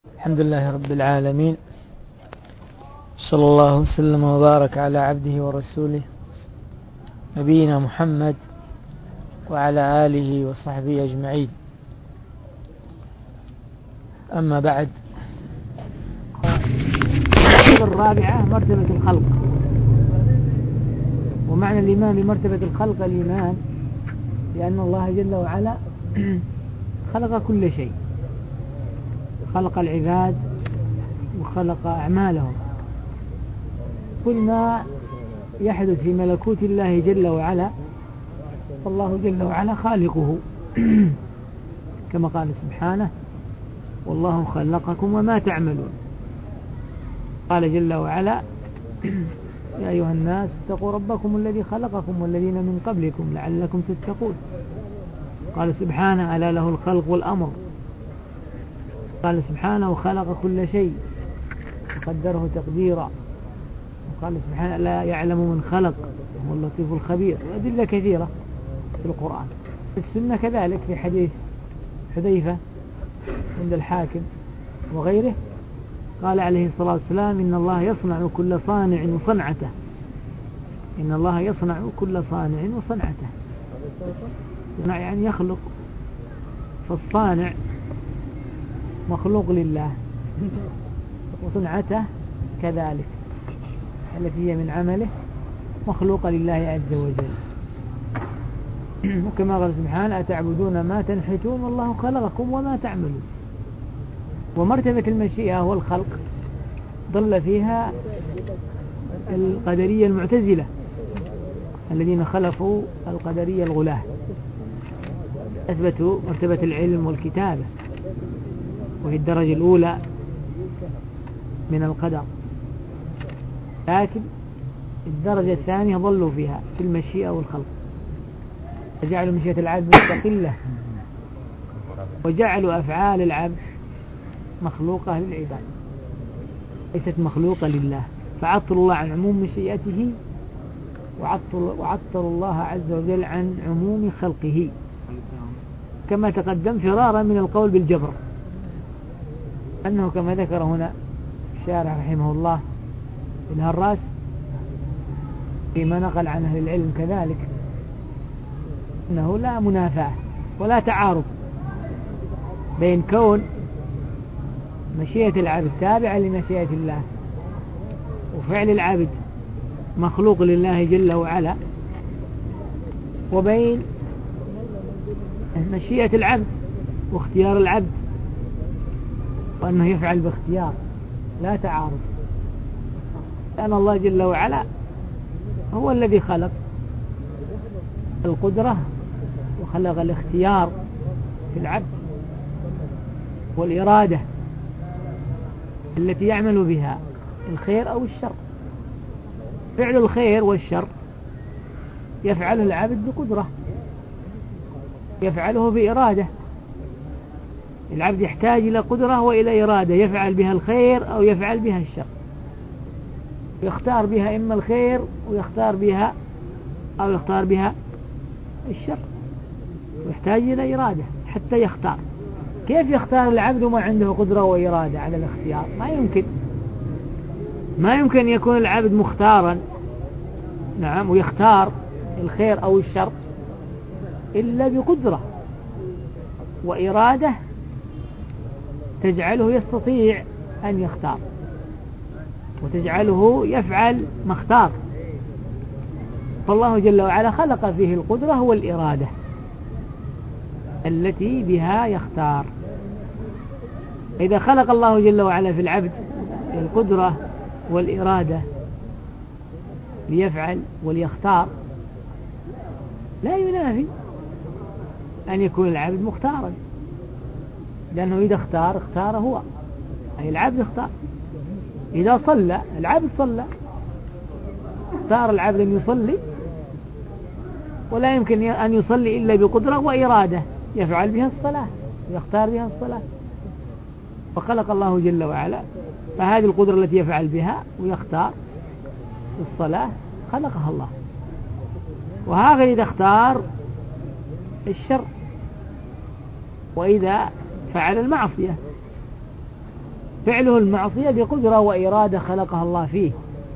الحمد لله رب العالمين، صلى الله وسلم وبارك على عبده ورسوله نبينا محمد وعلى آله وصحبه أجمعين. أما بعد، الرابعة مرتبة الخلق. ومعنى الإيمان بمرتبة الخلق الإيمان لأن الله جل وعلا خلق كل شيء، خلق العباد وخلق أعمالهم. كل ما يحدث في ملكوت الله جل وعلا فالله جل وعلا خالقه كما قال سبحانه: والله خلقكم وما تعملون. قال جل وعلا: يا أيها الناس اتقوا ربكم الذي خلقكم والذين من قبلكم لعلكم تتقون. قال سبحانه: ألا له الخلق والأمر. قال سبحانه: وخلق كل شيء وقدره تقديرا. وقال سبحانه: لا يعلم من خلق وهو اللطيف الخبير. وأدلة كثيرة في القرآن. السنة كذلك في حديث حذيفة عند الحاكم وغيره، قال عليه الصلاة والسلام: إن الله يصنع كل صانع وصنعته. إن الله يصنع كل صانع وصنعته. يعني يخلق، فالصانع مخلوق لله، وصنعته كذلك التي هي من عمله مخلوقة لله عز وجل. وكما قال سبحانه: أتعبدون ما تنحتون والله خلقكم وما تعملون. ومرتبة المشيئة والخلق ضل فيها القدرية المعتزلة الذين خلفوا القدرية الغلاة، أثبتوا مرتبة العلم والكتابة وهي الدرجة الأولى من القدر، لكن الدرجة الثانية ضلوا فيها في المشيئة والخلق، وجعلوا مشيئة العبد مستقلة، وجعلوا أفعال العبد مخلوقة للعباد ليست مخلوقة لله، فعطلوا الله عن عموم مشيئته وعطلوا الله عز وجل عن عموم خلقه، كما تقدم فرارا من القول بالجبر، أنه كما ذكر هنا الشارح رحمه الله الهراس فيما نقل عن أهل العلم كذلك، أنه لا منافاة ولا تعارض بين كون مشيئة العبد تابعة لمشيئة الله وفعل العبد مخلوق لله جل وعلا، وبين مشيئة العبد واختيار العبد وأنه يفعل باختيار، لا تعارض، لأن الله جل وعلا هو الذي خلق القدرة وخلق الاختيار في العبد والإرادة التي يعمل بها الخير أو الشر. فعل الخير والشر يفعله العبد بقدرة، يفعله بإرادة. العبد يحتاج إلى قدرة وإلى إرادة يفعل بها الخير أو يفعل بها الشر، يختار بها إما الخير ويختار بها أو يختار بها الشر، ويحتاج إلى إرادة حتى يختار. كيف يختار العبد وما عنده قدرة وإرادة على الاختيار؟ ما يمكن يكون العبد مختارا، نعم، ويختار الخير أو الشر إلا بقدرة وإرادة تجعله يستطيع أن يختار وتجعله يفعل ما اختار. فالله جل وعلا خلق فيه القدرة والإرادة التي بها يختار. إذا خلق الله جل وعلا في العبد القدرة والإرادة ليفعل وليختار، لا ينافي أن يكون العبد مختارا، لأنه إذا اختار هو، أي العبد اختار. إذا صلى العبد صلى، اختار العبد أن يصلي، ولا يمكن أن يصلي إلا بقدرة وإرادة يفعل بها الصلاة ويختار بها الصلاة. فخلق الله جل وعلا، فهذه القدرة التي يفعل بها ويختار الصلاة خلقها الله. وهذا إذا اختار الشر وإذا فعل المعصية، فعله المعصية بقدرة وإرادة خلقها الله فيه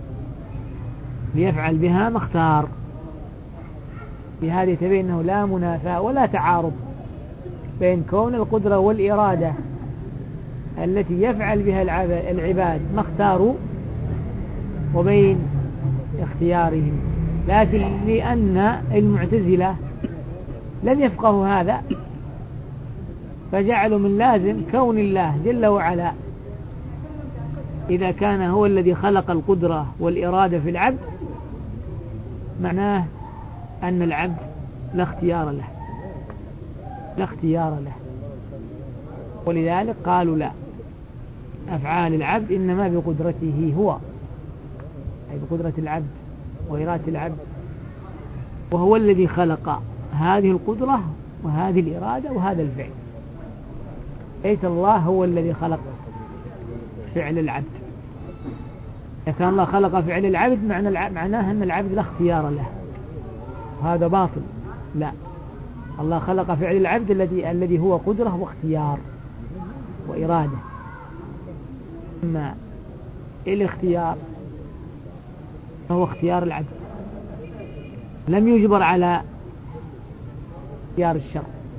ليفعل بها ما اختار. بهذه تبين أنه لا منافاة ولا تعارض بين كون القدرة والإرادة التي يفعل بها العباد ما اختاروا وبين اختيارهم. لكن لأن المعتزلة لم يفقهوا هذا فجعلوا من لازم كون الله جل وعلا إذا كان هو الذي خلق القدرة والإرادة في العبد معناه أن العبد لا اختيار له، لا اختيار له. ولذلك قالوا لا، أفعال العبد إنما بقدرته هو، أي بقدرة العبد وإرادة العبد، وهو الذي خلق هذه القدرة وهذه الإرادة وهذا الفعل. ليس الله هو الذي خلق فعل العبد. إذا كان الله خلق فعل العبد معناه أن العبد لا اختيار له، هذا باطل. لا، الله خلق فعل العبد الذي هو قدرة واختيار وإرادة. أما الاختيار فهو اختيار العبد، لم يجبر على اختيار الشر،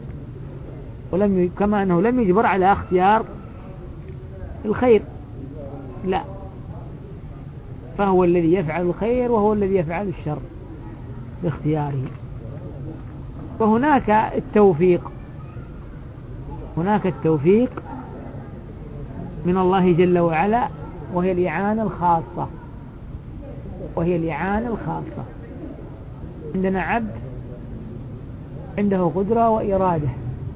كما أنه لم يجبر على اختيار الخير، لا، فهو الذي يفعل الخير وهو الذي يفعل الشر باختياره. فهناك التوفيق، هناك التوفيق من الله جل وعلا، وهي الإعانة الخاصة، وهي الإعانة الخاصة. عندنا عبد عنده قدرة وإرادة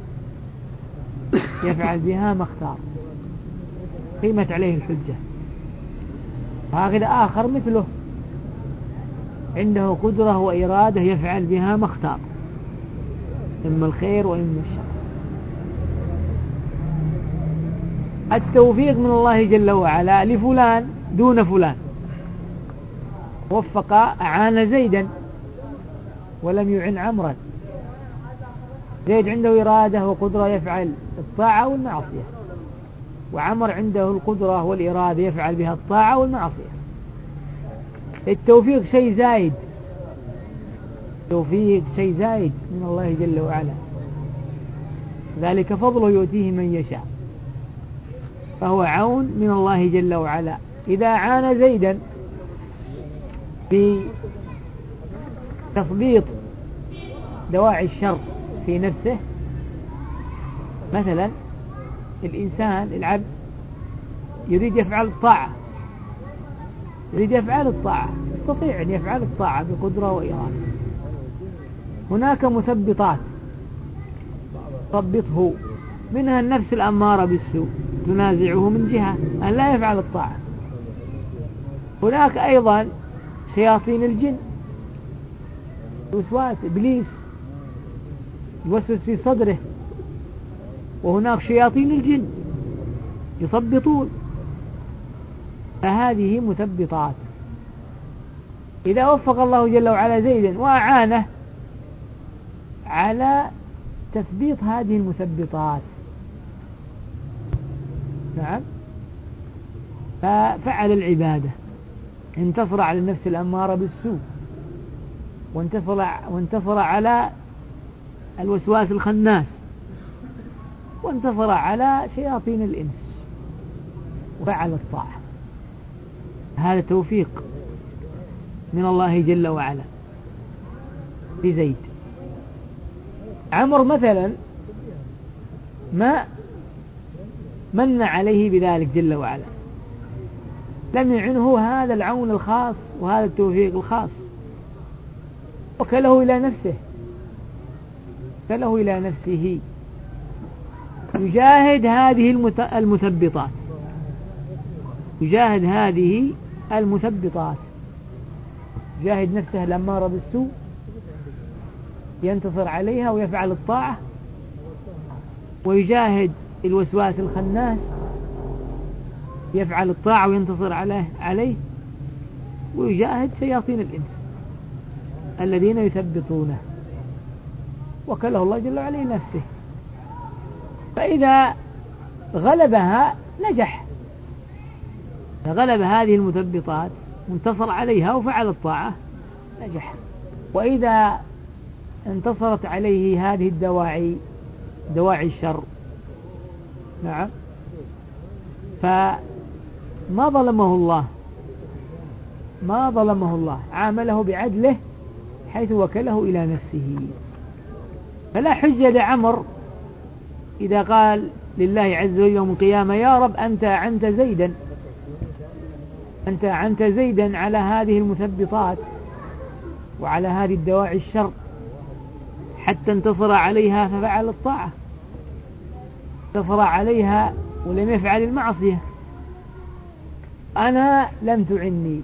يفعل بها ما اختار، قيمت عليه الحجة. هكذا آخر مثله عنده قدرة وإرادة يفعل بها ما اختار، إما الخير وإما الشر. التوفيق من الله جل وعلا لفلان دون فلان، وفق أعان زيدا ولم يعن عمرا. زيد عنده إرادة وقدرة يفعل الطاعة والمعصية، وعمر عنده القدرة والإرادة يفعل بها الطاعة والمعصية. التوفيق شيء زايد، التوفيق شيء زايد من الله جل وعلا، ذلك فضله يؤتيه من يشاء، فهو عون من الله جل وعلا. إذا عان زيدا بتثبيط دواعي الشر في نفسه، مثلا الإنسان العبد يريد يفعل الطاعة، يريد يفعل الطاعة، يستطيع أن يفعل الطاعة بقدرة وإرادة. هناك مثبطات تثبطه، منها النفس الأمارة بالسوء تنازعه من جهة أن لا يفعل الطاعة. هناك أيضا شياطين الجن، وسواس إبليس يوسوس في صدره، وهناك شياطين الجن يثبطون، فهذه مثبطات. إذا وفق الله جل وعلا زيدا وأعانه على تثبيط هذه المثبطات، نعم، ففعل العبادة، انتصر على النفس الأمارة بالسوء، وانتصر على الوسواس الخناس، وانتصر على شياطين الإنس، وفعل الطاعة. هذا توفيق من الله جل وعلا لزيد. عمر مثلا ما من عليه بذلك جل وعلا، لم يعنه هذا العون الخاص وهذا التوفيق الخاص، وكله إلى نفسه، كله إلى نفسه، يجاهد هذه المثبطات، يجاهد هذه المثبطات، يجاهد نفسه الأمارة بالسوء، ينتصر عليها ويفعل الطاعة، ويجاهد الوسواس الخناس، يفعل الطاعة وينتصر عليه، ويجاهد شياطين الإنس الذين يثبطونه، وكله الله جل وعلا نفسه. فإذا غلبها نجح فغلب هذه المثبطات وانتصر عليها وفعل الطاعة نجح. وإذا انتصرت عليه هذه الدواعي، دواعي الشر، نعم، فما ظلمه الله، ما ظلمه الله، عامله بعدله حيث وكله إلى نفسه. فلا حجة لعمر إذا قال لله عز وجل يوم القيامة يا رب أنت أعنت زيدا، أنت أعنت زيدا على هذه المثبطات وعلى هذه الدواعي الشر حتى انتصر عليها ففعل الطاعة، انتصر عليها ولم يفعل المعصية. أنا لم تعني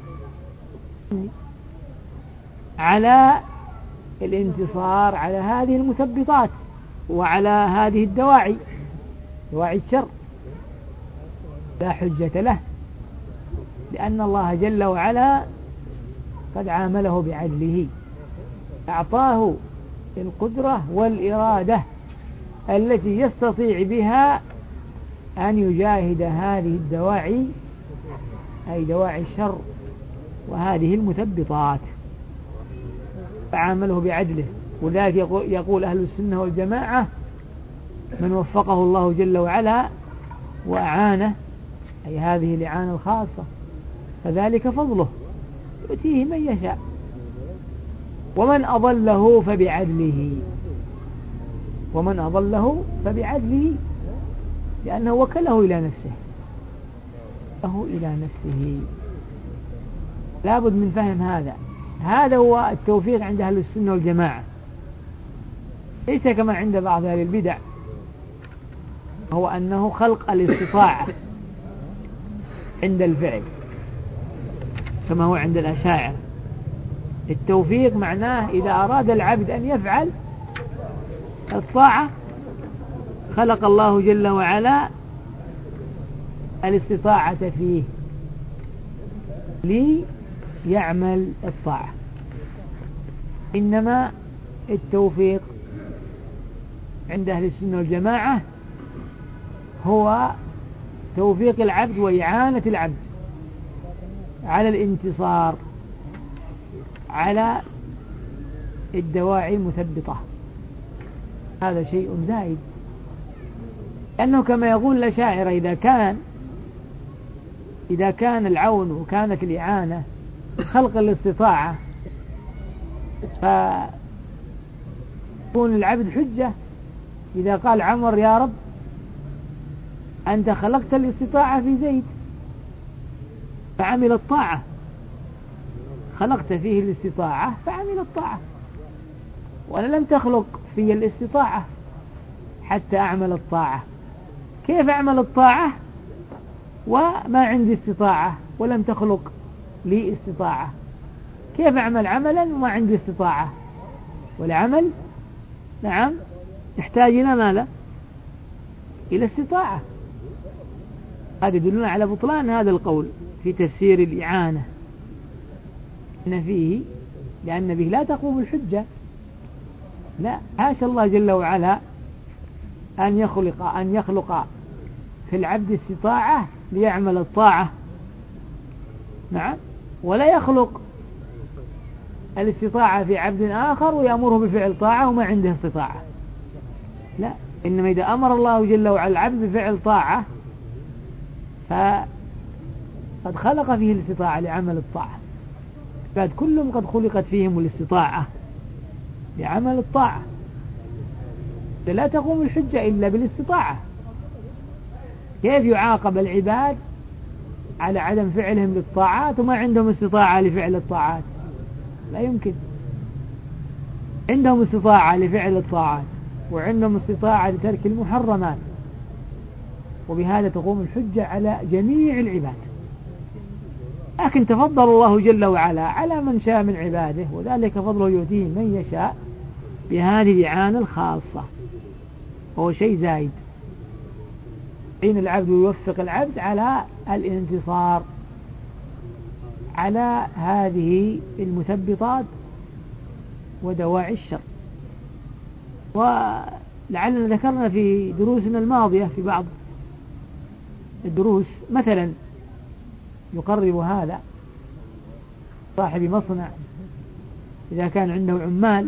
على الانتصار على هذه المثبطات وعلى هذه الدواعي، دواعي الشر، لا حجة له، لأن الله جل وعلا قد عامله بعدله، أعطاه القدرة والإرادة التي يستطيع بها أن يجاهد هذه الدواعي، أي دواعي الشر وهذه المثبطات، فعامله بعدله. وذلك يقول أهل السنة والجماعة من وفقه الله جل وعلا وأعانه، أي هذه الإعانة الخاصة، فذلك فضله يؤتيه من يشاء، ومن أضله فبعدله، ومن أضله فبعدله، لأنه وكله إلى نفسه، له إلى نفسه. لابد من فهم هذا. هذا هو التوفيق عند أهل السنة والجماعة، ليس كما عند بعض أهل البدع، هو أنه خلق الاستطاعة عند الفعل كما هو عند الأشاعرة. التوفيق معناه إذا أراد العبد أن يفعل الطاعة خلق الله جل وعلا الاستطاعة فيه ليعمل الطاعة. إنما التوفيق عند أهل السنة والجماعة هو توفيق العبد وإعانة العبد على الانتصار على الدواعي المثبطة. هذا شيء زائد، لأنه كما يقول الأشاعرة إذا كان العون وكانت الإعانة خلق الاستطاعة فيكون العبد حجة إذا قال عمر يا رب أنت خلقت الاستطاعة في زيد فعمل الطاعة، خلقت فيه الاستطاعة فعمل الطاعة، وأنا لم تخلق في الاستطاعة حتى أعمل الطاعة. كيف أعمل الطاعة وما عندي استطاعة ولم تخلق لي استطاعة؟ كيف أعمل عملا وما عندي استطاعة؟ والعمل نعم يحتاج إلى ماذا؟ إلى استطاعة. هذا يدلنا على بطلان هذا القول في تفسير الإعانة، إن فيه لأن به لا تقوم الحجة. لا، حاشا الله جل وعلا أن يخلق في العبد استطاعة ليعمل الطاعة، نعم، ولا يخلق الاستطاعة في عبد آخر ويأمره بفعل طاعة وما عنده استطاعة. لا، إنما إذا أمر الله جل وعلا العبد بفعل طاعة فقد خلق فيه الاستطاعة لعمل الطاعة. بعد كلهم قد خلقت فيهم الاستطاعة لعمل الطاعة، لا تقوم الحجة إلا بالاستطاعة. كيف يعاقب العباد على عدم فعلهم للطاعات وما عندهم استطاعة لفعل الطاعات؟ لا يمكن. عندهم استطاعة لفعل الطاعات وعندهم استطاعة لترك المحرمات، وبهذا تقوم الحجة على جميع العباد. لكن تفضل الله جل وعلا على من شاء من عباده، وذلك فضله يؤتيه من يشاء بهذه الإعانة الخاصة، وهو شيء زايد. حين العبد يوفق العبد على الانتصار على هذه المثبطات ودواعي الشر. ولعلنا ذكرنا في دروسنا الماضية في بعض الدروس مثلا يقرب هذا صاحب مصنع إذا كان عنده عمال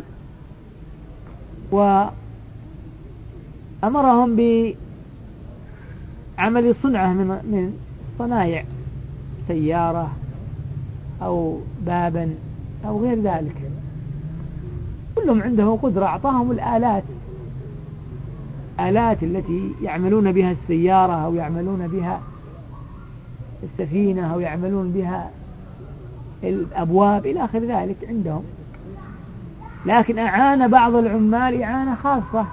وأمرهم بعمل صنعة من الصنايع، سيارة أو بابا أو غير ذلك، كلهم عندهم قدرة، أعطاهم آلات التي يعملون بها السيارة أو يعملون بها السفينة أو يعملون بها الأبواب إلى آخر ذلك عندهم، لكن أعان بعض العمال إعانة خاصة،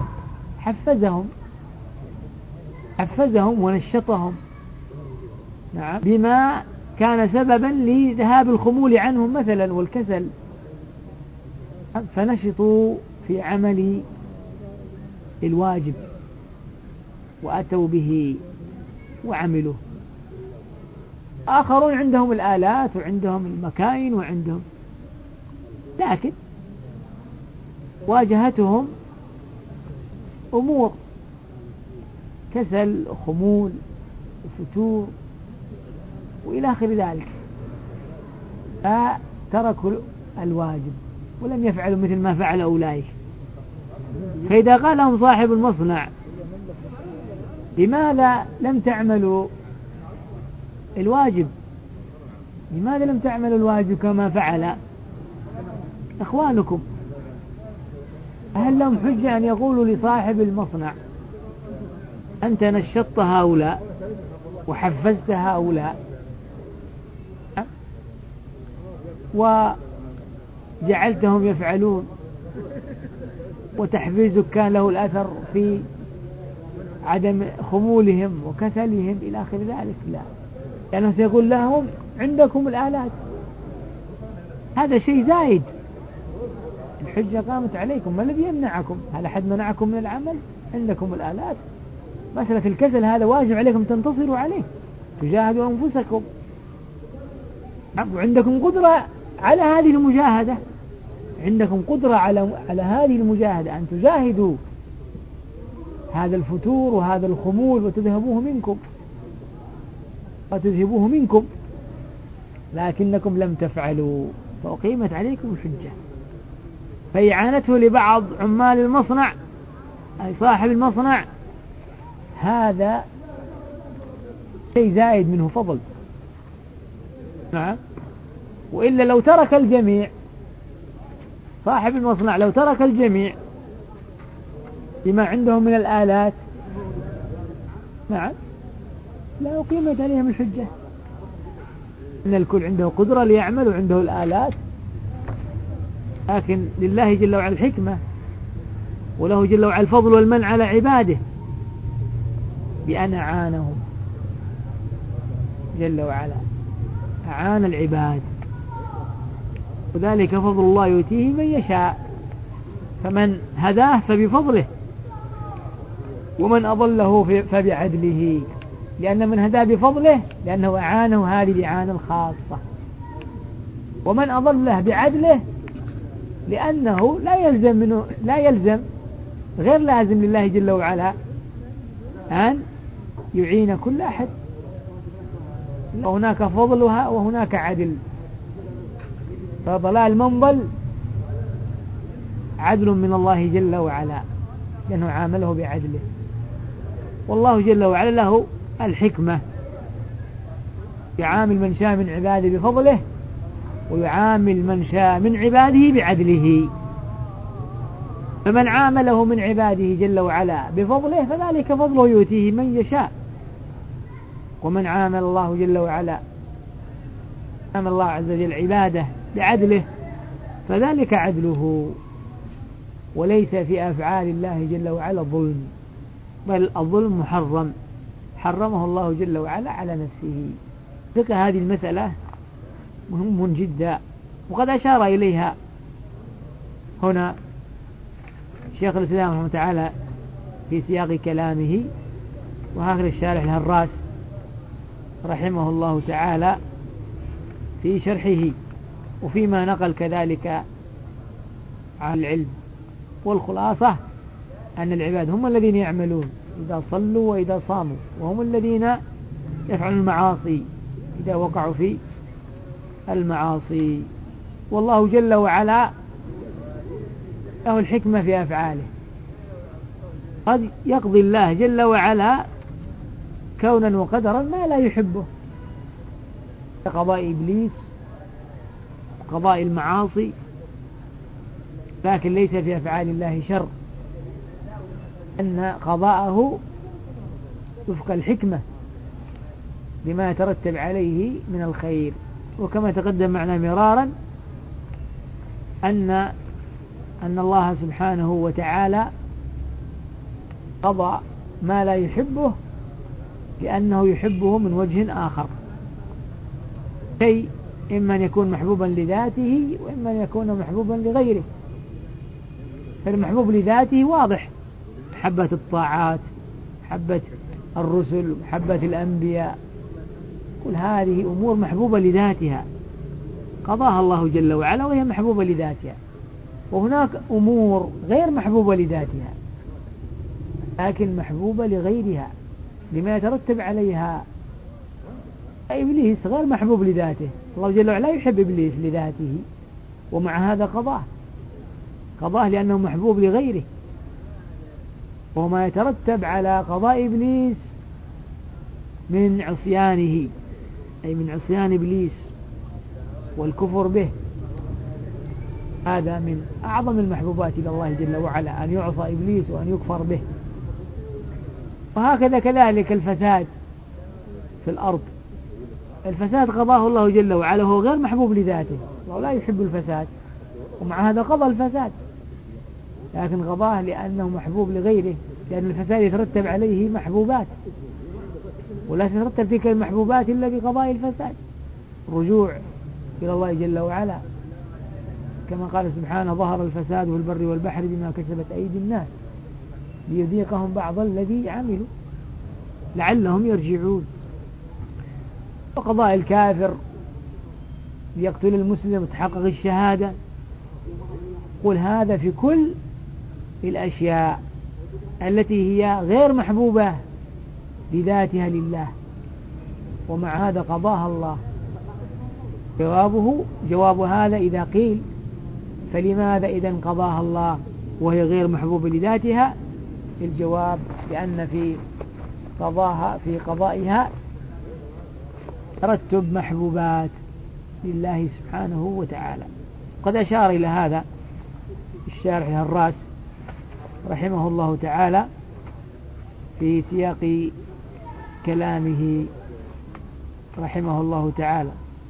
حفزهم ونشطهم، نعم، بما كان سببا لذهاب الخمول عنهم مثلا والكسل، فنشطوا في عمل الواجب وأتوا به وعملوا. آخرون عندهم الآلات وعندهم المكاين وعندهم، لكن واجهتهم أمور كسل وخمول وفتور وإلى آخر ذلك، فتركوا الواجب ولم يفعلوا مثل ما فعل أولئك. فإذا قال لهم صاحب المصنع لماذا لم تعملوا الواجب، لماذا لم تعملوا الواجب كما فعل إخوانكم، هل لهم حجة أن يقولوا لصاحب المصنع أنت نشطت هؤلاء وحفزت هؤلاء وجعلتهم يفعلون، وتحفيزك كان له الأثر في عدم خمولهم وكسلهم إلى آخر ذلك؟ لا، لأنه سيقول لهم عندكم الآلات، هذا شيء زايد، الحجة قامت عليكم، ما الذي يمنعكم؟ هل أحد منعكم من العمل؟ عندكم الآلات، مسألة الكسل هذا واجب عليكم تنتصروا عليه، تجاهدوا أنفسكم، وعندكم قدرة على هذه المجاهدة، عندكم قدرة على هذه المجاهدة، أن تجاهدوا هذا الفتور وهذا الخمول وتذهبوه منكم، لكنكم لم تفعلوا، فأقيمت عليكم الحجة. فإعانته لبعض عمال المصنع أي صاحب المصنع هذا شيء زايد منه فضل، نعم، وإلا لو ترك الجميع، صاحب المصنع لو ترك الجميع بما عندهم من الآلات، نعم، لا أقيمت عليهم الحجة، إن الكل عنده قدرة ليعمل وعنده الآلات، لكن لله جل وعلا الحكمة، وله جل وعلا الفضل والمن على عباده بأن أعانهم جل وعلا، أعان العباد، وذلك فضل الله يؤتيه من يشاء، فمن هداه فبفضله، ومن أضله فبعدله، لأن من هداه بفضله لأنه أعانه هذه الإعانة الخاصة، ومن أضله بعدله لأنه لا يلزم غير لازم لله جل وعلا أن يعين كل أحد، وهناك فضلها وهناك عدل، فضلال منضل عدل من الله جل وعلا لأنه عامله بعدله، والله جل وعلا له الحكمة، يعامل من شاء من عباده بفضله ويعامل من شاء من عباده بعدله، فمن عامله من عباده جل وعلا بفضله فذلك فضله يؤتيه من يشاء، ومن عامل الله جل وعلا عامل الله عز وجل عباده بعدله فذلك عدله، وليس في أفعال الله جل وعلا ظلم، بل الظلم محرم حرمه الله جل وعلا على نفسه. فقه هذه المسألة مهم جدا، وقد أشار إليها هنا شيخ الإسلام رحمه تعالى في سياق كلامه، وهكذا الشارح الهراس رحمه الله تعالى في شرحه، وفيما نقل كذلك عن العلم. والخلاصة أن العباد هم الذين يعملون إذا صلوا وإذا صاموا، وهم الذين يفعلون المعاصي إذا وقعوا في المعاصي. والله جل وعلا له الحكمة في أفعاله. قد يقضي الله جل وعلا كونا وقدرا ما لا يحبه، قضاء إبليس، قضاء المعاصي، لكن ليس في أفعال الله شر، أن قضاءه وفق الحكمة لما يترتب عليه من الخير. وكما تقدم معنا مرارا أن الله سبحانه وتعالى قضى ما لا يحبه لأنه يحبه من وجه آخر، شيء إما أن يكون محبوبا لذاته وإما أن يكون محبوبا لغيره. فالمحبوب لذاته واضح، محبة الطاعات، محبة الرسل، محبة الأنبياء، كل هذه أمور محبوبة لذاتها قضاها الله جل وعلا وهي محبوبة لذاتها. وهناك أمور غير محبوبة لذاتها لكن محبوبة لغيرها لما يترتب عليها. إبليس غير محبوب لذاته، الله جل وعلا يحب إبليس لذاته، ومع هذا قضاه لأنه محبوب لغيره. وما يترتب على قضاء إبليس من عصيانه، أي من عصيان إبليس والكفر به، هذا من أعظم المحبوبات إلى الله جل وعلا، أن يعصى إبليس وأن يكفر به. وهكذا كذلك الفساد في الأرض، الفساد قضاه الله جل وعلا وهو غير محبوب لذاته، الله لا يحب الفساد، ومع هذا قضى الفساد، لكن قضاه لأنه محبوب لغيره، لأن الفساد يترتب عليه محبوبات، ولا تترتب تلك المحبوبات إلا بقضاء الفساد، الرجوع إلى الله جل وعلا، كما قال سبحانه: ظهر الفساد في البر والبحر بما كسبت أيدي الناس ليذيقهم بعض الذي عملوا لعلهم يرجعون. وقضاء الكافر ليقتل المسلم وتحقق الشهادة، قل هذا في كل الأشياء التي هي غير محبوبة لذاتها لله، ومع هذا قضاها الله. جواب هذا إذا قيل فلماذا إذن قضاها الله وهي غير محبوبة لذاتها؟ الجواب لأن في قضائها ترتب محبوبات لله سبحانه وتعالى. قد أشار إلى هذا الشارح الراس رحمه الله تعالى في سياق كلامه رحمه الله تعالى،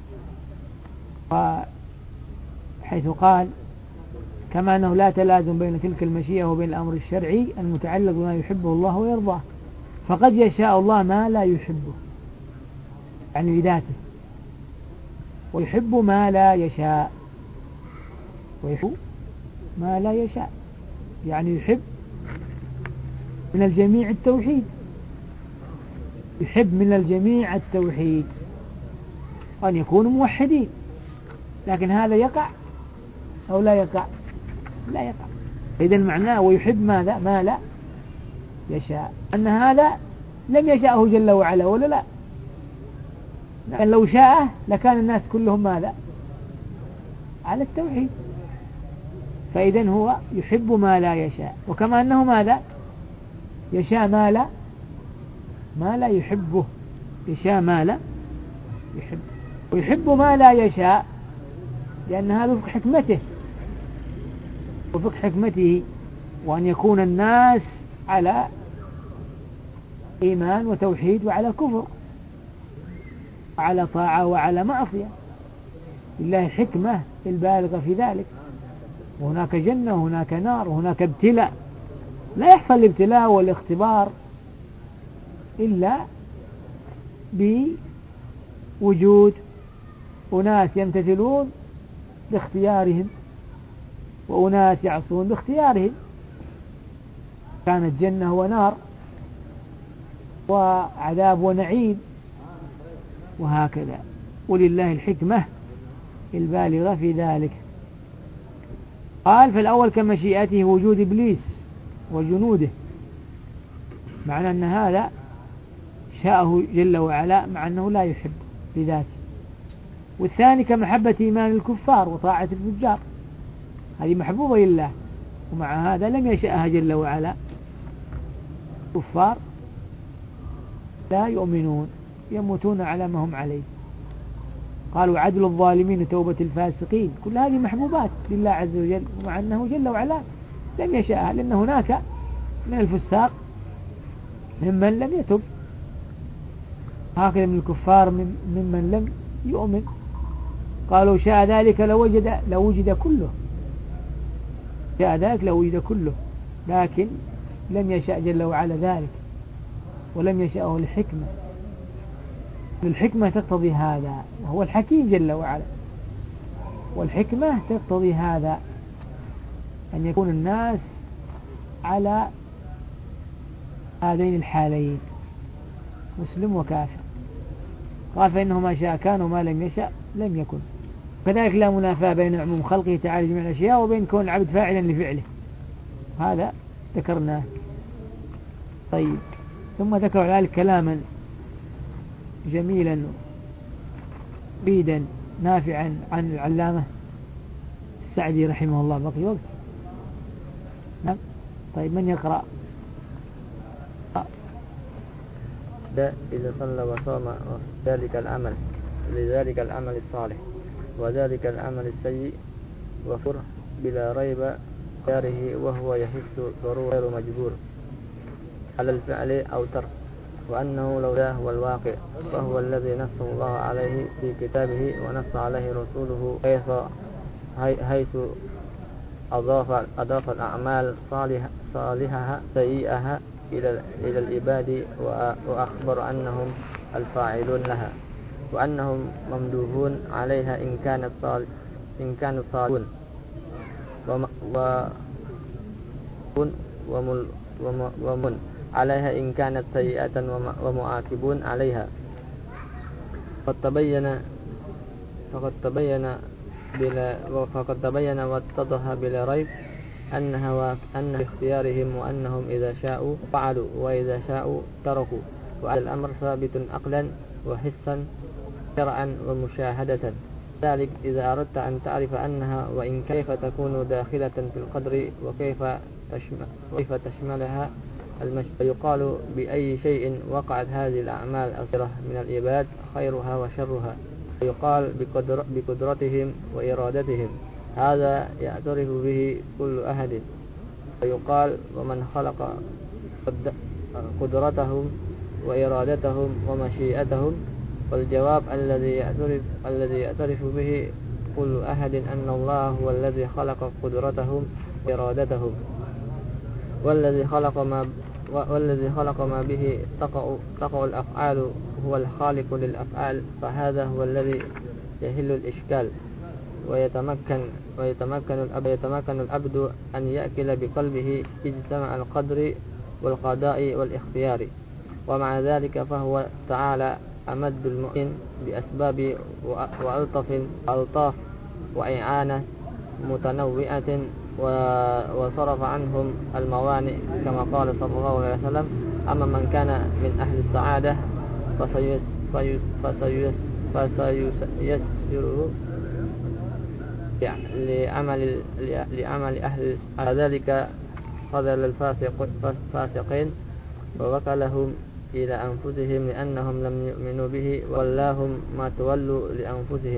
حيث قال: كما أنه لا تلازم بين تلك المشيئة وبين الأمر الشرعي المتعلق بما يحبه الله ويرضاه، فقد يشاء الله ما لا يحبه، يعني لذاته، ويحب ما لا يشاء، ويحب ما لا يشاء، يعني يحب من الجميع التوحيد، يحب من الجميع التوحيد أن يكونوا موحدين، لكن هذا يقع أو لا يقع؟ لا يقع. إذا معناه ويحب ماذا؟ ما لا يشاء، أن هذا لم يشاءه جل وعلا، ولا لا؟ لأن لو شاءه لكان الناس كلهم ماذا؟ على التوحيد. فإذا هو يحب ما لا يشاء، وكما أنه ماذا؟ يشاء ما لا يحبه، يشاء ما لا يحب، ويحب ما لا يشاء، لأن هذا وفق حكمته، وفق حكمته، وأن يكون الناس على إيمان وتوحيد وعلى كفر وعلى طاعة وعلى معصية، لله حكمة البالغة في ذلك. وهناك جنة وهناك نار وهناك ابتلاء، لا يحصل الابتلاء والاختبار إلا بوجود أناس يمتثلون باختيارهم وأناس يعصون باختيارهم، كانت جنة ونار وعذاب ونعيم، وهكذا. ولله الحكمة البالغة في ذلك. قال: فالأول كمشيئته وجود إبليس وجنوده، معنى أن هذا شاءه جل وعلا مع أنه لا يحب، بذاته. والثاني كمحبة إيمان الكفار وطاعة الفجار، هذه محبوبة لله، ومع هذا لم يشأها جل وعلا. الكفار لا يؤمنون يموتون على ما هم عليه. قالوا عدل الظالمين توبة الفاسقين، كل هذه محبوبات لله عز وجل، ومع أنه جل وعلا لم يشأها، لأن هناك من الفساق ممن لم يتب، هكذا من الكفار ممن لم يؤمن. قالوا شاء ذلك لوجد كله، شاء ذلك لوجد كله، لكن لم يشاء جل وعلا ذلك، ولم يشاءه الحكمة. الحكمة تقتضي هذا، وهو الحكيم جل وعلا، والحكمة تقتضي هذا، أن يكون الناس على هذين الحالين، مسلم وكافر. قال فإنه ما شاء كان وما لم يشاء لم يكن. كذلك لا منافاة بين عموم خلقه تعالى جميع الأشياء وبين كون العبد فاعلا لفعله، هذا ذكرناه. طيب، ثم ذكر ذلك كلاما جميلا مفيدا نافعا عن العلامة السعدي رحمه الله. بقي وقت؟ نعم. طيب، من يقرأ؟ إذا صلى وصام ذلك العمل لذلك العمل الصالح، وذلك العمل السيء وفر بلا ريب داره، وهو يحس ضرورة غير مجبور على الفعل أو ترك، وأنه لولا هو الواقع، فهو الذي نص الله عليه في كتابه ونص عليه رسوله، حيث أضاف الأعمال صالحها سيئها إلى العباد، وأخبر أنهم الفاعلون لها، وأنهم ممدوحون عليها إن كانوا صالحون، ومن عليها إن كانت سيئة، ومعاقبون عليها. فقد تبين واتضح بلا ريب أن اختيارهم، وأنهم إذا شاءوا فعلوا وإذا شاءوا تركوا، وهذا الأمر ثابت عقلا وحسا شرعا ومشاهدة. ذلك إذا أردت أن تعرف أنها وإن كيف تكون داخلة في القدر، وكيف تشملها يقال بأي شيء وقعت هذه الأعمال الصغيرة من العباد خيرها وشرها، ويقال بقدرتهم وإرادتهم، هذا يعترف به كل أحد، ويقال ومن خلق قدرتهم وإرادتهم ومشيئتهم. والجواب الذي يعترف به كل أحد أن الله هو الذي خلق قدرتهم وإرادتهم، والذي خلق ما به تقع الأفعال، هو الخالق للأفعال، فهذا هو الذي يحل الإشكال، ويتمكن العبد أن يأكل بقلبه اجتماع القدر والقضاء والاختيار. ومع ذلك فهو تعالى أمد المؤمن بأسباب وألطاف وإعانة متنوعة، وصرف عنهم الموانئ، كما قال صلى الله عليه وسلم: أما من كان من أهل السعادة فسيسره لعمل أهل ذلك، فضل الفاسقين ووكلهم إلى أنفسهم لأنهم لم يؤمنوا به، وولاهم ما تولوا لأنفسهم.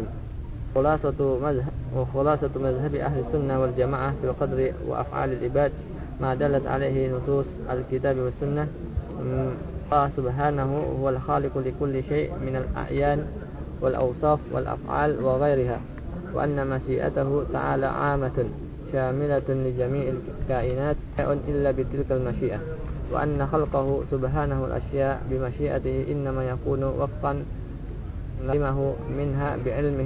وخلاصة مذهب أهل السنة والجماعة في القدر وأفعال العباد ما دلت عليه نصوص الكتاب والسنة. الله سبحانه هو الخالق لكل شيء من الأعيان والأوصاف والأفعال وغيرها، وأن مشيئته تعالى عامة شاملة لجميع الكائنات إلا بتلك المشيئة، وأن خلقه سبحانه الأشياء بمشيئته إنما يكون وفقا لمه منها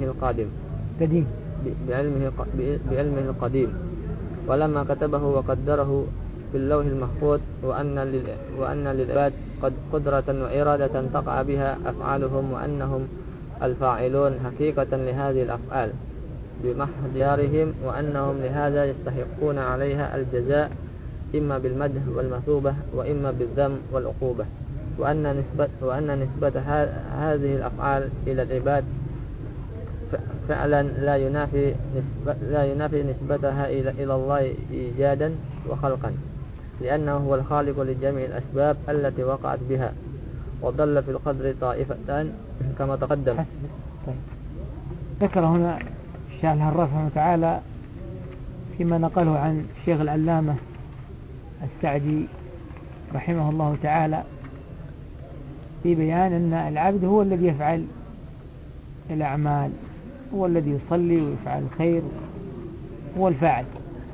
بعلمه القديم، ولما كتبه وقدره في اللوح المحفوظ، وأن للعباد قدرة وإرادة تقع بها أفعالهم، وأنهم الفاعلون حقيقة لهذه الأفعال بمحض ديارهم، وأنهم لهذا يستحقون عليها الجزاء إما بالمدح والمثوبة، وإما بالذم والعقوبة. وأن نسبة هذه الأفعال إلى العباد فعلا لا ينافي نسبتها إلى الله إيجادا وخلقا، لأنه هو الخالق لجميع الأسباب التي وقعت بها، وضل في القدر طائفتان كما تقدم. طيب. ذكر هنا الشيخ الهراس رحمه تعالى فيما نقله عن الشيخ العلامة السعدي رحمه الله تعالى في بيان أن العبد هو الذي يفعل الأعمال، هو الذي يصلي ويفعل الخير، هو الفاعل،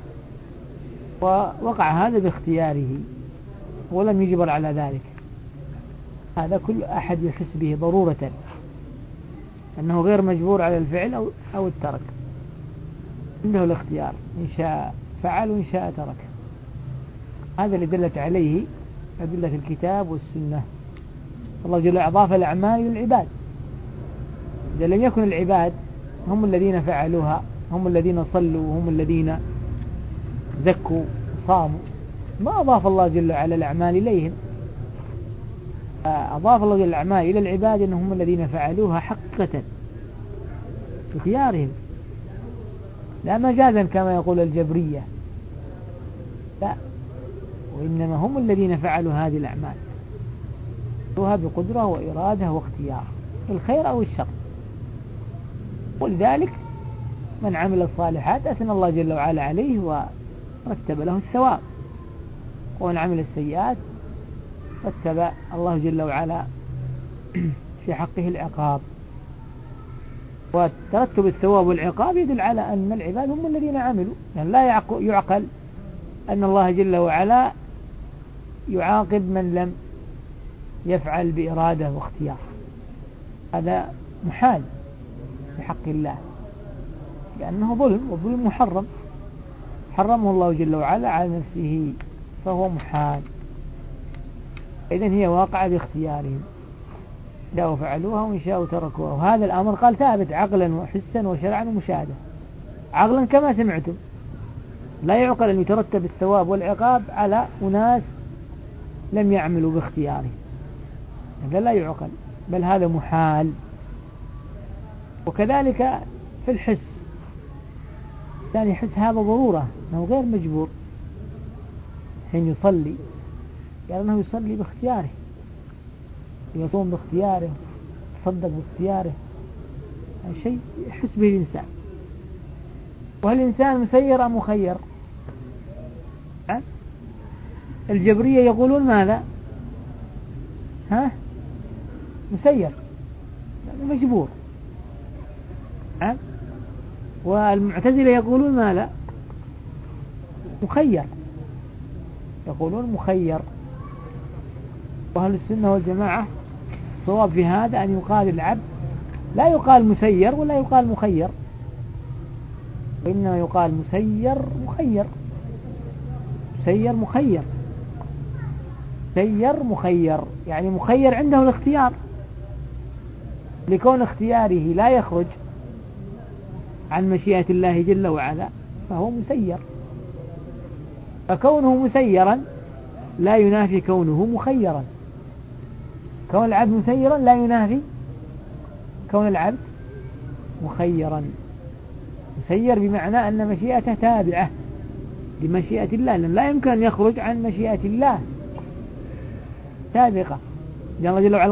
ووقع هذا باختياره ولم يجبر على ذلك. هذا كل أحد يحس به ضرورة أنه غير مجبور على الفعل أو الترك، عنده الاختيار، إن شاء فعل وإن شاء ترك. هذا اللي دلت عليه أدلة الكتاب والسنة. الله جل وعلا أضاف الأعمال للعباد. إذا لم يكن العباد هم الذين فعلوها، هم الذين صلوا وهم الذين زكوا وصاموا، ما أضاف الله جل وعلا الأعمال إليهم. أضاف الله جل الأعمال إلى العباد أنهم الذين فعلوها حقيقة باختيارهم، لا مجازا كما يقول الجبرية، لا، وإنما هم الذين فعلوا هذه الأعمال بقدرة وإرادة واختيار، الخير أو الشر. ولذلك من عمل الصالحات أثنى الله جل وعلا عليه ورتب له الثواب، ومن عمل السيئات رتب الله جل وعلا في حقه العقاب. وترتب الثواب والعقاب يدل على أن العباد هم الذين عملوا، يعني لا يعقل أن الله جل وعلا يعاقب من لم يفعل بإرادة واختيار، هذا محال في حق الله، لأنه ظلم، والظلم محرم، حرمه الله جل وعلا على نفسه، فهو محال. إذن هي واقعة باختيارهم، شاءوا فعلوها وإن شاءوا تركوها. وهذا الأمر قال ثابت عقلا وحسا وشرعا ومشاهدة. عقلا كما سمعتم، لا يعقل أن يترتب الثواب والعقاب على أناس لم يعملوا باختياره، هذا لا يعقل، بل هذا محال. وكذلك في الحس، ثاني حس هذا ضرورة، أنه غير مجبور حين يصلي، يعني أنه يصلي باختياره، يصوم باختياره، يتصدق باختياره، هذا شيء يحس به الإنسان. وهل الإنسان مسير أم مخير؟ الجبرية يقولون ماذا؟ مسير، يعني مجبور. والمعتزلة يقولون ماذا؟ مخير، يقولون مخير. وأهل السنة والجماعة الصواب في هذا أن يقال العبد لا يقال مسير ولا يقال مخير، وإنما يقال مسير مخير، مسير مخير، مسير مخير، يعني مخير عنده الاختيار، لكون اختياره لا يخرج عن مشيئة الله جل وعلا فهو مسير. فكونه مسيرا لا ينافي كونه مخيرا، كون العبد مسيرا لا ينافي كون العبد مخيرا. مسير بمعنى أن مشيئته تابعة لمشيئة الله، لأن لا يمكن أن يخرج عن مشيئة الله سابقة، لأن الله جل وعلا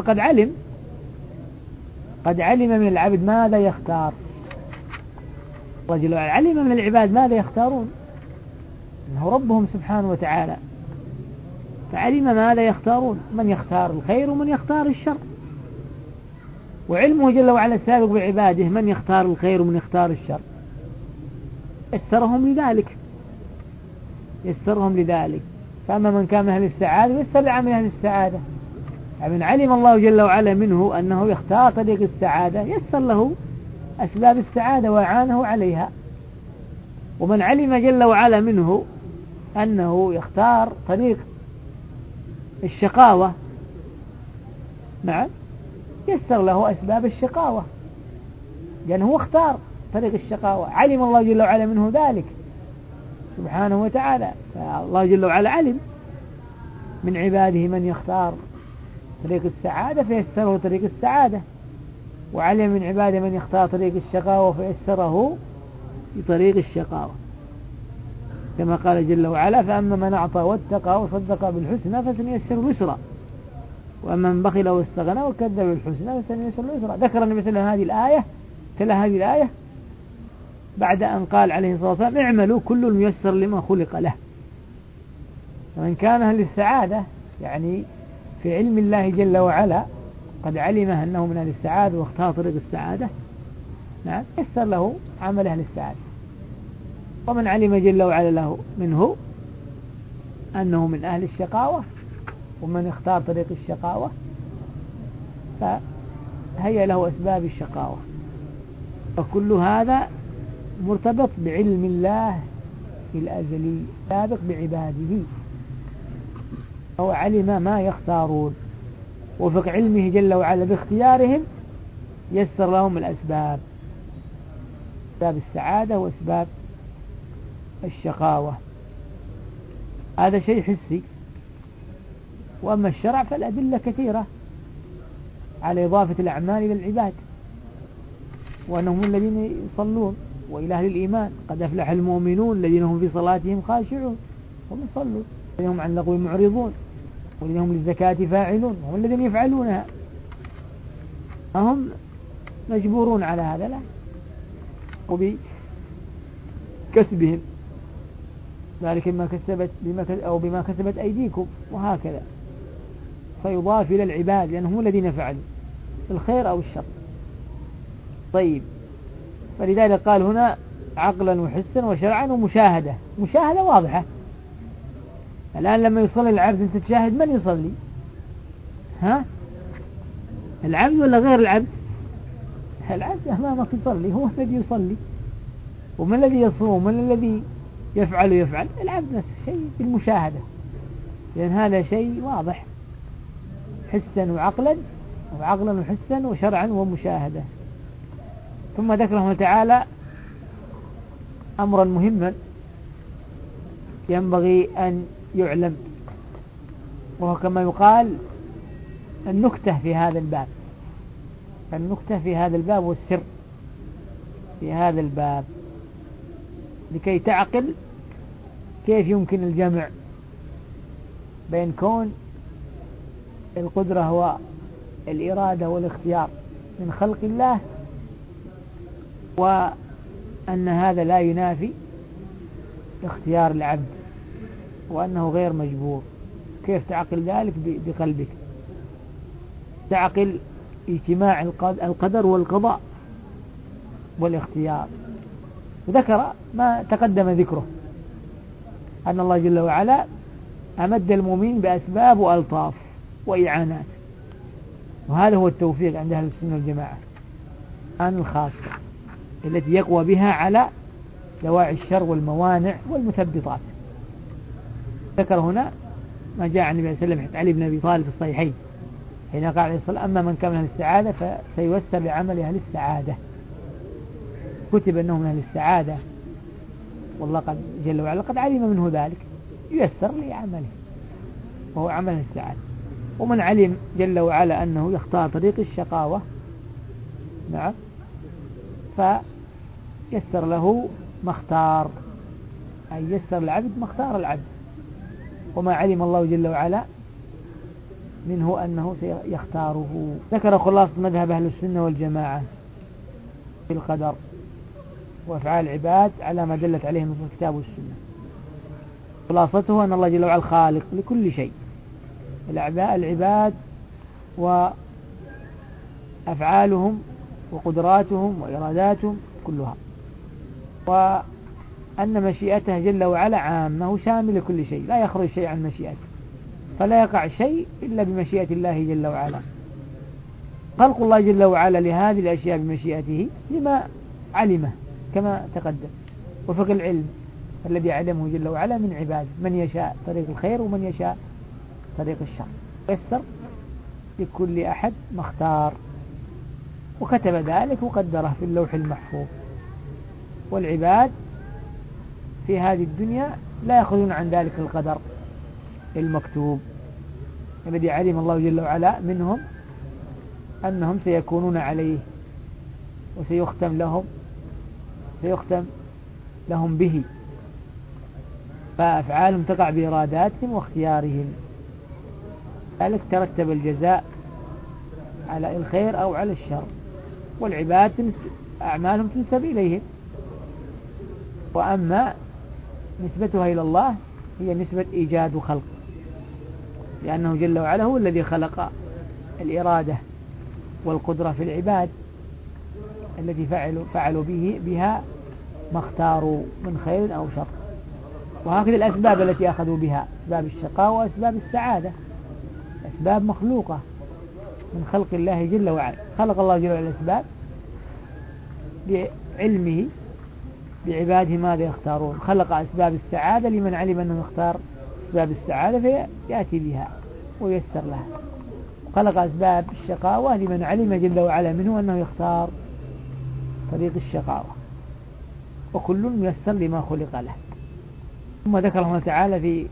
قد علم من العبد ماذا يختار. الله جل وعلا علم من العباد ماذا يختارون، إنه ربهم سبحانه وتعالى، فعلم ماذا يختارون، من يختار الخير ومن يختار الشر. وعلمه جل وعلا السابق بعباده من يختار الخير ومن يختار الشر، يسرهم لذلك. فأما من كان من أهل السعادة يسر لعمل أهل السعادة، يعني من علم الله جل وعلا منه أنه يختار طريق السعادة يسر له أسباب السعادة وأعانه عليها. ومن علم جل وعلا منه أنه يختار طريق الشقاوة، نعم، يسر له أسباب الشقاوة، لأنه هو اختار طريق الشقاوة، علم الله جل وعلا منه ذلك سبحانه وتعالى. فالله جل وعلا علم من عباده من يختار طريق السعادة فيسره طريق السعادة، وعلم من عباده من يختار طريق الشقاوة فيسره لطريق الشقاوة، كما قال جل وعلا: فأما من أعطى واتقى وصدق بالحسنى فسنيسره اليسرى، وأما من بخل واستغنى وكذب بالحسنى فسنيسره اليسرى. ذكر النبي صلى الله عليه وسلم هذه الآية، تلا هذه الآية بعد أن قال عليه الصلاة والسلام: اعملوا كل ميسر لما خلق له. ومن كان أهل السعادة يعني في علم الله جل وعلا قد علم أنه من أهل السعادة واختار طريق السعادة، نعم، يسر له عمل أهل السعادة. ومن علم جل وعلا له منه أنه من أهل الشقاوة ومن اختار طريق الشقاوة فهي له أسباب الشقاوة. وكل هذا مرتبط بعلم الله الأزلي سابق بعباده، هو علم ما يختارون، وفق علمه جل وعلا باختيارهم يسر لهم الأسباب، أسباب السعادة وأسباب الشقاوة. هذا شيء حسي. وأما الشرع فالأدلة كثيرة على إضافة الأعمال إلى العباد، وأنهم الذين يصلون وإلى أهل الإيمان: قد أفلح المؤمنون الذين هم في صلاتهم خاشعون، هم يصلون، الذين هم عن اللغو معرضون، والذين هم للزكاة فاعلون، هم الذين يفعلونها، هم مجبورون على هذا لا، وبكسبهم ذلك بما كسبت أيديكم، وهكذا فيضاف إلى العباد لأنهم الذين فعلوا الخير أو الشر. طيب، فلذلك قال هنا عقلا وحسا وشرعا ومشاهدة. مشاهدة واضحة. الآن لما يصلي العبد أنت تشاهد من يصلي؟ ها؟ العبد ولا غير العبد؟ العبد أمامك يصلي، هو الذي يصلي. ومن الذي يصوم؟ من الذي يفعل؟ العبد نفس الشيء بالمشاهدة، لأن هذا شيء واضح حسا وعقلا، وعقلا وحسا وشرعا ومشاهدة. ثم ذكره تعالى أمرا مهما ينبغي أن يعلم، وهو كما يقال النكتة في هذا الباب، النكتة في هذا الباب والسر في هذا الباب، لكي تعقل كيف يمكن الجمع بين كون القدرة والإرادة والاختيار من خلق الله، وأن هذا لا ينافي اختيار العبد، وأنه غير مجبور. كيف تعقل ذلك بقلبك؟ تعقل اجتماع القدر والقضاء والاختيار. وذكر ما تقدم ذكره، أن الله جل وعلا أمد المؤمنين بأسباب وألطاف وإعانات، وهذا هو التوفيق عند أهل السنة والجماعة، عن الخاصة التي يقوى بها على دواعي الشر والموانع والمثبطات. ذكر هنا ما جاء عن النبي صلى الله عليه وسلم علي بن أبي طالب في الصحيحين حين قال عليه الصلاة: أما من كان من أهل السعادة فسييسر لعمل أهل السعادة. كتب أنه من أهل السعادة، والله قد جل وعلا قد علم منه ذلك، ييسر لعمله وهو عمل السعادة. ومن علم جل وعلا أنه يختار طريق الشقاوة، نعم، فيسر له ما اختار، أي يسر العبد ما اختار العبد. وما علم الله جل وعلا منه أنه سيختاره. ذكر خلاصة مذهب أهل السنة والجماعة في القدر وأفعال العباد على ما دلت عليه نصوص الكتاب والسنة. خلاصته أن الله جل وعلا خالق لكل شيء، العباد وأفعالهم وقدراتهم وإراداتهم كلها، وأن مشيئته جل وعلا عامة شاملة لكل شيء، لا يخرج شيء عن مشيئته، فلا يقع شيء إلا بمشيئة الله جل وعلا. خلق الله جل وعلا لهذه الأشياء بمشيئته لما علمه كما تقدم، وفق العلم الذي علمه جل وعلا من عباده، من يشاء طريق الخير ومن يشاء طريق الشر، يسر لكل أحد ما اختار، وكتب ذلك وقدره في اللوح المحفوظ. والعباد في هذه الدنيا لا يأخذون عن ذلك القدر المكتوب، الذي علم الله جل وعلا منهم أنهم سيكونون عليه وسيختم لهم به، فأفعالهم تقع بإراداتهم واختيارهم، ذلك ترتب الجزاء على الخير أو على الشر، والعباد أعمالهم تنسب إليهم. وأما نسبتها إلى الله هي نسبة إيجاد وخلق، لأنه جل وعلا هو الذي خلق الإرادة والقدرة في العباد التي فعلوا بها ما اختاروا من خير أو شر. وهكذا الأسباب التي أخذوا بها، أسباب الشقاء وأسباب السعادة، أسباب مخلوقة من خلق الله جل وعلا. خلق الله جل وعلا الأسباب بعلمه بعباده ماذا يختارون، خلق أسباب السعادة لمن علم أنه يختار أسباب السعادة فيأتي بها ويسر لها، خلق أسباب الشقاوة لمن علم جل وعلا منه أنه يختار طريق الشقاوة، وكل ميسر لما خلق له. ثم ذكر الله تعالى في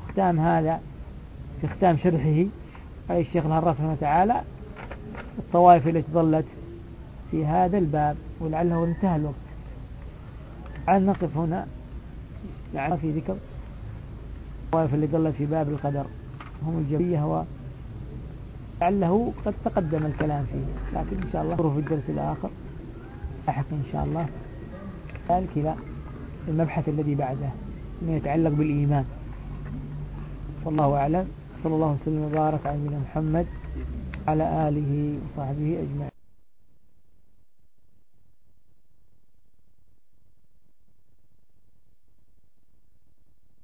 ختام شرحه أي الشيخ الهراس رحمه الله تعالى الطوائف التي ظلت في هذا الباب، ولعله انتهى الوقت. تعال نقف هنا في ذكر الطوائف التي ظلت في باب القدر، هم الجبرية، ولعله قد تقدم الكلام فيه، لكن إن شاء الله نروح في الدرس الآخر لاحق إن شاء الله ذلك إلى المبحث الذي بعده ما يتعلق بالإيمان. والله أعلم، صلى الله وسلم وبارك على نبينا محمد على آله وصحبه أجمعين.